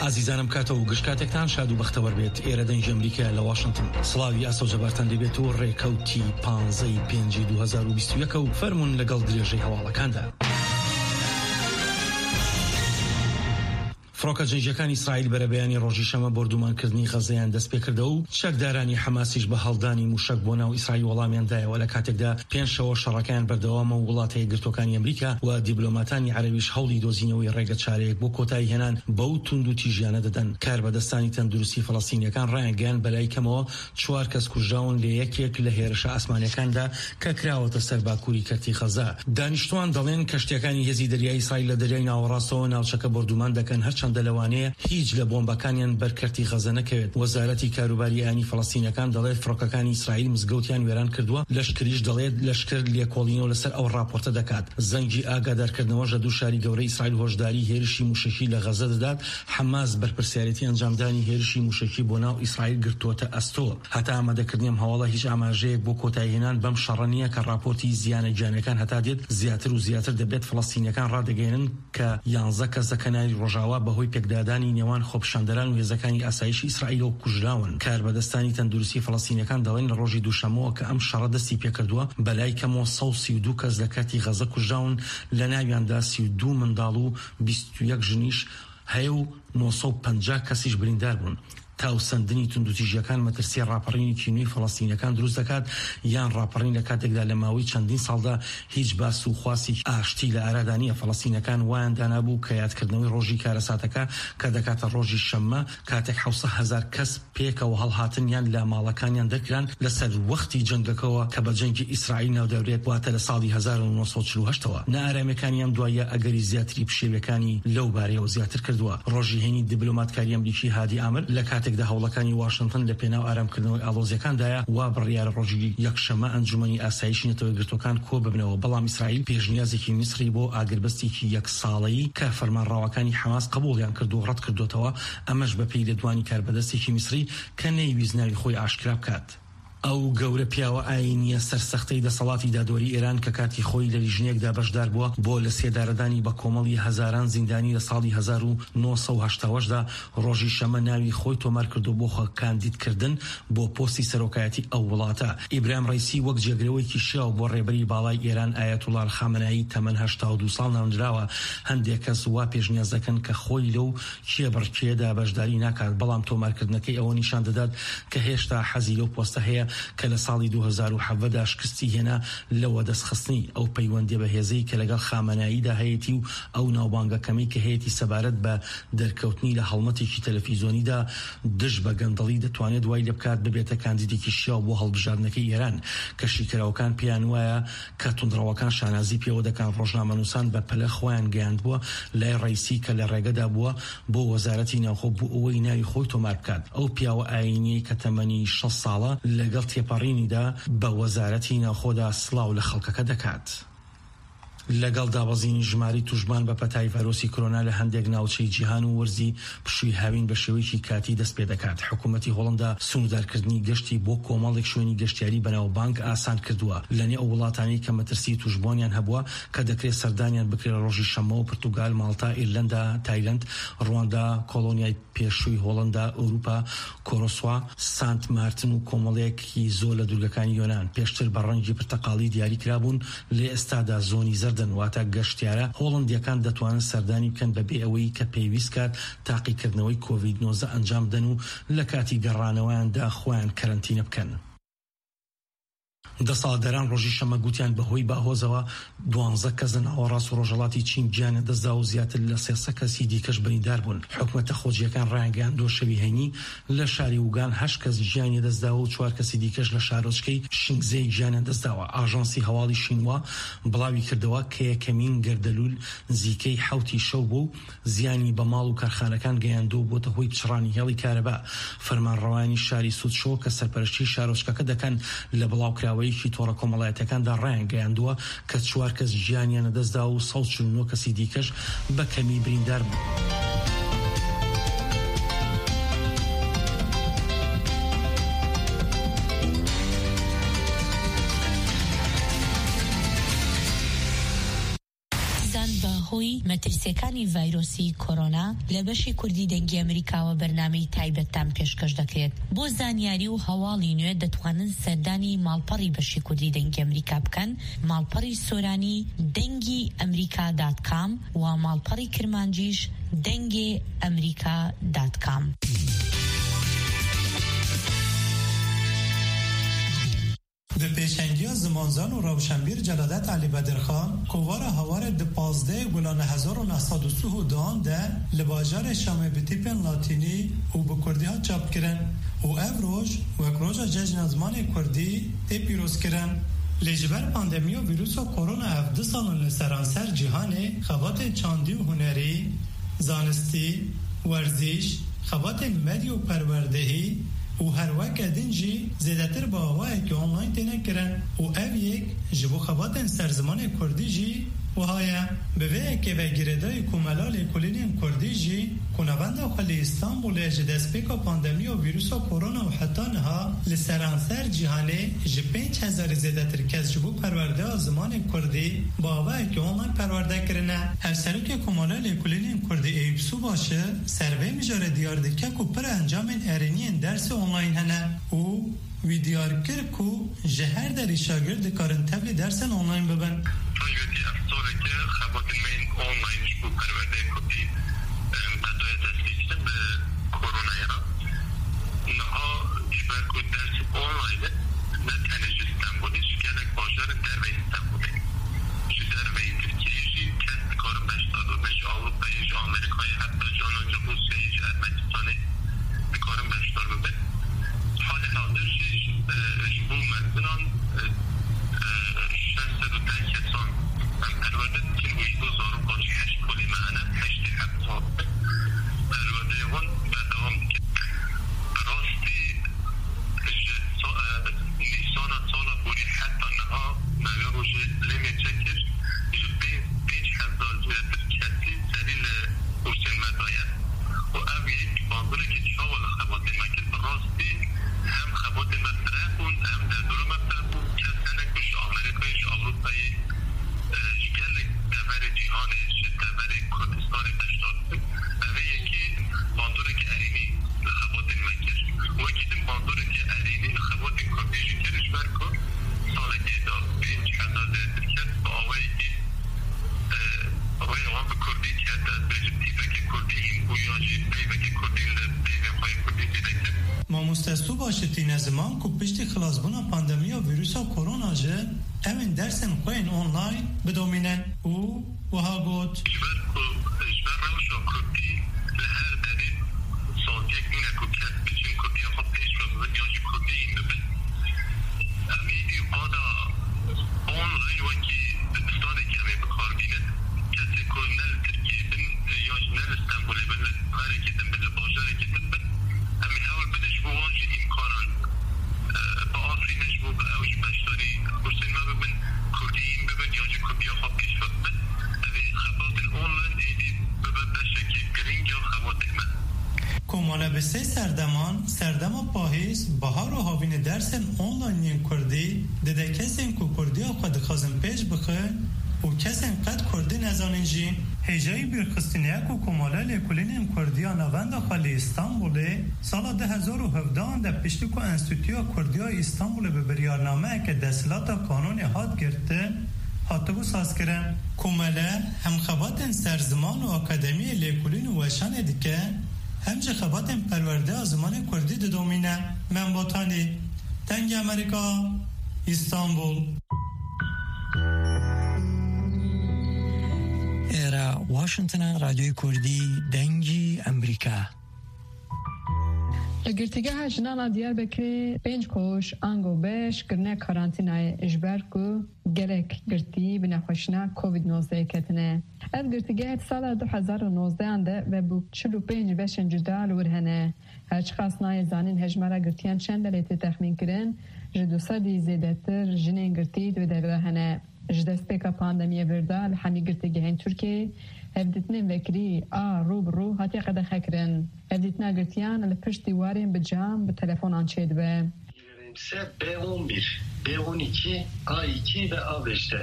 عزیزانم کاتە و گشتکاتێکتان شاد و بەختەوەر بێت. ئێرە دەنج ئەمریکا لە واشنگتن. سڵاوی ئاسۆ جەبارتان دەبێت و ڕێکەوتی 15/5/2021 و فەرمونون لەگەڵ درێژەی هەواڵەکاندا. فڕۆکە جەنگیەکانی ئیسرائیل بەرە بەیانی ڕۆژی شەمە بردومانکردنی غەزەیان دەست پێ کردەوە و چەکدارانی حەماسیش بە هەڵدانی موشک بۆ ناو ئیسرائیل وەڵامیاندایەوە لە کاتێکدا پێنج شەوە شەڕەکەیان بەردەوامە و وڵاتە یەکگرتوەکانی ئەمریکا و دیبلۆماتانی عەرەبیش هەوڵی دۆزینەوەی ڕێگە چارەیەک بۆ کۆتایی هێنان بەو توند و تیژیانە دەدەن. کاربەدەستانی تەندروستی فەڵەستینیەکان ڕایانگەیان بەلای کەمەوە 4 کەس کوژراون لە یەکێک لە هێرشە ئاسمانیەکاندا کە کراوەتە سەر باکووری کەرتی غەزە. دانیشتوان دەڵێن کەشتیەکانی هێزی دەریای ئیسرائیل لە دەریای ناوەڕاستەوە ناوچەکە بردومان دەکەن، هەرچەندە لەوانەیە هیچ لە بۆمبەکانیان بەرکەرتی غەزە نەکەوێت. وەزارەتی کاروباری ئانی فەڵەستینەکان دەڵێت فڕۆکەکانی ئیسرائیل مزگەوتیان وێران کردووە. لەشکریش دەڵێت لەشکر لێکۆڵینەوە لەسەر ئەو راپۆرتە دەکات. زەنگی ئاگادارکردنەوە ژە دوو شاری گەورەی ئیسرائیل هۆشداری هێرشی موشکی لە غەزە دەدات. حەماس بەرپرسیارەتی ئەنجامدانی هێرشی موشکی بۆ ناو ئیسرائیل گرتووەتە ئەستۆ. هەتا ئامادەکردنی ئەم هەواڵە هیچ ئاماژەیەک بۆ کۆتاییهێنان بەم شەڕە نییە کە راپۆرتی زیانە گیانەکان هەتا دێت زیاتر و زیاتر دەبێت فەڵەستینیەکان ڕادەگەێنن کە 11 کەس لە کەناری ڕۆژاوا بەهۆی پێکدادانی نێوان خۆپیشاندەران و هێزەکانی ئاسایشی ئیسرائیل و کوژراون. کاربەدەستانی تەندروستی فەڵەستینیەکان دەڵێن لە ڕۆژی دووشەمەوە کە ئەم شەڕە دەستی پێکردووە بەلای کەمەوە 132 کەس لە کاتی غەزە کوژراون، لە ناویاندا 32 منداڵ و 21 ژنیش هەیە و 950 کەسیش بریندار بوون. تاوسەندنی توندوتیژیەکان مەترسی ڕاپەڕینی کینوی فەڵەستینیەکان دروست دەکات یان ڕاپەڕین لە کاتێکدا لە ماوەی چەندین ساڵدا هیچ باس و خواستی ئاشتی لە ئارادانیە فەڵەستینەکان وایان دانابوو کە یادکردنەوەی ڕۆژی کارەساتەکە کە دەکاتە ڕۆژی شەممە کاتێک 700,000 کەس پێکەوە هەڵهاتنیان لە ماڵەکانیان دەرکران لەسەر وەختی جەنگەکەوە کە بە جەنگی ئیسرائیل ناودەورێت واتە لە ساڵی 1948ەوە. نائارامەکانیان دوایە ئەگەری زیاتری پشێوەکانی لەو بارەیەوە زیاتر کردووە. ڕۆژی هێنی دیبلۆماتکاری ئەمریکی هادی ئامر لە کاتێکدا هەوڵەکانی واشنگتن لە پێناو ئارامکردنەوەی ئاڵۆزیەکاندایە وا بڕیارە ڕۆژی یەکشەمە ئەنجومەنی ئاسایشی نەتەوەی گرتوەکان کۆ ببنەوە. بەڵام ئیسرائیل پێشنیازێکی میسری بۆ ئاگربەستێکی 1 ساڵەیی کە فەرمانڕاوەکانی حەماس قبوڵیان کرد و ڕەت کردوتەوە، ئەمەش بەپێی لەدوانی کاربەدەستێکی میسری کە نەیویست ناوی خۆی ئاشکرا بکات. ئەو گەورە پیاوە ئاینیە سەرسەختەی دەسەڵاتی دادوەری ئێران کە کاتی خۆی لە لیژنەیەکدا بەشدار بووە بۆ لە سێدارەدانی بە کۆمەڵی هەزاران زیندانی لە ساڵی 1980دا ڕۆژی شەمە ناوی خۆی تۆمار کردو بۆ کاندیدکردن بۆ پۆستی سەرۆکایەتی ئەو وڵاتە. ئیبراهیم ڕەیسی وەک جێگرەوەیکی شیاو بۆ ڕێبەری باڵای ئێران ئایەتوڵا خامنەئی تەمەن 82 ساڵ ناونراوە. هەندێک کەس وا پێشنیاز دەکەن کە خۆی لەو کێبڕکێدا بەشداری ناکات، بەڵام تۆمارکردنەکەی ئەوە نیشان دەدات کە هێشتا حەزی لەو پۆستە هەیە کە لە ساڵی 2017دا شکستی هێنا لەوە دەستخستنی ئەو پەیوەندی بە هێزەی کە لەگەڵ خامنەییدا هەیەی و ئەو ناوبانگەکەمەی کە هەیەی سەبارەت بە دەرکەوتنی لە هەڵمەتێکی تەلەڤیزۆنیدا دژ بە گەندەڵی دەتوانێت دوای لە بکات ببێتە کاندیدێکی شیاو بۆ هەڵبژاردنەکەی ئێران. کەشیکراوەکان پێیان وایە کە توندڕەوەکان شانازی پێوە دەکەن ڕۆژنامەنووسان بە پەلە خۆیان گەیاندبووە لای ڕەیسی کە لە ڕێگەدا بووە بۆ وەزارەتی ناوخۆ بوو ئەوەی ناوی خۆی تۆمار بکات. ئەو پیاوە ئاینیەی کە تەمەنی 6 ساڵە لەگەڵ تێپەڕینیدا بە وەزارەتی ناوخۆدا سڵاو لە خەڵکەکە دەکات. لەگەڵ دابەزینی ژماری توشمان بە پەتای ڤایرۆسی کۆرۆنا لە هەندێک ناوچەی جیهان و وەرزی پشووی هاوین بە شێوەیەکی کاتی دەست پێ دەکات. حکوومەتی هۆڵندا سنوردارکردنی گەشتی بۆ کۆمەڵێک شوێنی گەشتیاری بەناوبانگ ئاسان کردووە. لەنێ ئەو وڵاتانی کە مەترسی توشبوونیان هەبووە کە دەکرێت سەردانیان بکرێت ڕۆژی شەمەوە پرتوگال، ماڵتا، ئیرلەندا، تایلەند، ڕواندا، کۆلۆنیای پێشووی هۆڵندا، ئەوروپا، کۆرۆسوا، سانت مارتن و کۆمەڵەیەکی زۆر لە دوورگەکانی یۆناان پێشتر بە ڕەنگی پرتەقاڵی دیاری کرابوون لێ ئێستادا زۆنی زەردن. واتە گەشتیارە هۆڵندیەکان دەتوانن سەردانی بکەن بەبێ ئەوەی کە پێویست کات تاقیکردنەوەی کۆڤید-19 ئەنجام بدەن و لە کاتی گەڕانەوەیاندا خۆیان کەرەنتینە بکەن. دەسەڵاتداران ڕۆژی شەمە گوتیان بەهۆی باهۆزەوە 12 کەس لە ناوەڕاست و ڕۆژهەڵاتی چین گیانە دەستدا و زیاتر لە 300 کەسی دیکەش بریندار بوون. حکوومەتە خۆجیەکان ڕایانگەیاند دۆ شەوی هەینی لە شاری ووگان 8 کەس گیانی دەستداوە و 4 کەسی دیکەش لە شارۆچکەی شینگزێی گیانیان دەستداوە. ئاژانسی هەواڵی شینوا بڵاوی کردەوە کە یەکەمین گەردەلوول نزیکەی 7 شەو بوو زیانی بە ماڵ و کارخانەکان گەیاندوو بۆتە هۆی پچڕانی هێڵی کارەبا. فەرمانڕەوانی شاری سوودشۆ کە سەرپەرشتی شارۆچکەکە دەکەن لە بڵاوکراوەیەکی تۆڕە کۆمەڵایەتەکاندا ڕایانگەیاندووە کە 4 کەس گیانیان دەستدا و 149 کەسی دیکەش بە کەمی بریندار بوو. بۆزان بە هۆی مەترسیەکانی ڤایرۆسی کۆرۆنا لە بەشی کوردی دەنگی ئەمریکاوە بەرنامەی تایبەتتان پێشکەش دەکرێت. بۆ زانیاری و هەواڵی نوێ دەتوانن سەردانی ماڵپەڕی بەشی کوردی دەنگی ئەمریکا بکەن، ماڵپەڕی سۆرانی دەنگی ئەمریکا.com و ماڵپەڕی کرمانجیش دەنگی ئەمریکا.com. به پیشنگی زمانزان و روشنبیر جلالت علی بدرخان کوار هوار د15 گلان 1932 ده لباجار شام به تیپ لاتینی و به کردی ها چاپ کرن و افروج و اکروج جشن زمان کردی تی پیروز کرن. لجبر پاندمی و ویروس و کرونا 17 سال لسرانسر جهان خوات چاندی و هنری، زانستی، ورزش، خوات مدی و پروردهی و هر وقت دنجی زیادتر با آواه که آنلاین تینه کرن و او یک جبو خواتن سرزمان کردی جی و هایا به وی که به گردای کمالال کلینین کردی جی کنوند و خلی استانبول اجدست پیکا پاندمی و ویروس و کرونا و حتی نها لسرانسر جهانه جی 5000 زیادتر کس جبو پرورده زمان کردی با آواه که آنلاین پرورده کرنه. هر سرو که کمالال کلینین کردی ایبسو باشه سروی میجاره دیار دکه که پر انجام ارینین درس آنلاین هنه و ویدیار کرکو جهر در شاگرد کارن تبلی درسن آنلاین ببن. تایوتی افزاره که خبات من آنلاین شبو پرورده کردی قدای تسلیسن به کرونا را نها جبر کد درس آنلاینه نه تنش استنبولیش گلک باجار در وی استنبولی جی در وی ترکیه جی کست کارم بشتاد و بش آوروپایی جی آمریکایی حتی جانانجا روسیایی جی ارمنستانی کارم بشتاد و بد حال حاضر جی جبو مردنان کسان پرورده تلوی 2008 کلی معنی 8 هفته پرورده وان بدوام که راستی نیسان سال بوری حتی نها مگه روش لیمی چکر 5,000 کسی سریل حسین مداید و او یک باندوره که چاول خبات مکر راستی هم خبات مفتره بون هم در دور مفتره بون کسانه کش آمریکایش آوروپایی گلک دور جهانش دور کردستان داشتاد اوه یکی باندوره که ارینی لخبات مکر و یکی باندوره که ارینی لخبات کردیش کرش برکن ساله که دا 5,000 درکت با آوه یکی آوه اوان به کردی که از بجب تیبه که کردی این بویاجی بیبه که کردی بیبه خواهی کردی دیده کرد. ما مستسو باشه تین زمان که پشتی خلاصبونا پاندمی و ویروس و کرونا جه امین درسن خوین آنلاین بدومینن و ها گوت جبر روش و کردی لهر دارید سال یک مینه که کس بچین کردی خود پیش و بنیاجی کردی این ببین امیدی قادا آنلاین وکی دبستانه که امی بکار بینید کسی که نل ترکیه بین یا نل استنبولی بین غره که دن بین باجاره که دن بین امی هول بدش بو وانجی امکانان با آفرینش بو با اوش بشتاری حسین ما ببین کردیین ببین یا جی کردی ها خواب پیش ببین اوی خبات آنلاین ایدی ببین بشکی گرینگ یا خبات من کماله به سه سردم پاهیز بهار و هاوین درسن آنلاین کردی دیده کسین که کردی ها خود خازم پیش بخه و کسین قد کردی نزانین جی هجایی بیرخستینیه که کماله لیکولین کردی ها نوند خالی استانبوله سال 2017 در پشتی که انستیتویا کردی ها استانبول به بریارنامه که دستلات قانونی هات گرفته هاتبو ساز کرن. کماله هم خبات سرزمان و اکادمی لیکولین و وشان دیگه همچه خبات پرورده از زمان کردی دومینه. من باتانی دنگ امریکا استانبول. ایرا واشنطن رادیوی کردی دنگی امریکا. گرتیگه جنانا دیار بکری 5 کوش انگو بش کرنه کارانتینای اجبر کو گرک گرتی بنخوشنا کووید 19 کتنه. از گرتیگه سال 2019 انده و بو 45 بشن جدا لورهنه. هرچ خاصنای زانین هجمارا گرتیان چند لیتی تخمین کرن جدو سادی زیدتر جنین گرتی دو درهنه. جدست پیکا پاندمیه وردا لحمی گرتیگه هین ترکیه هفدتنين وكري رو هاتي قد خكرن هفدتنا قرتيان لپشت دیوارين بجام بتلفون آنچید به B11, B12, A2 ve A5'te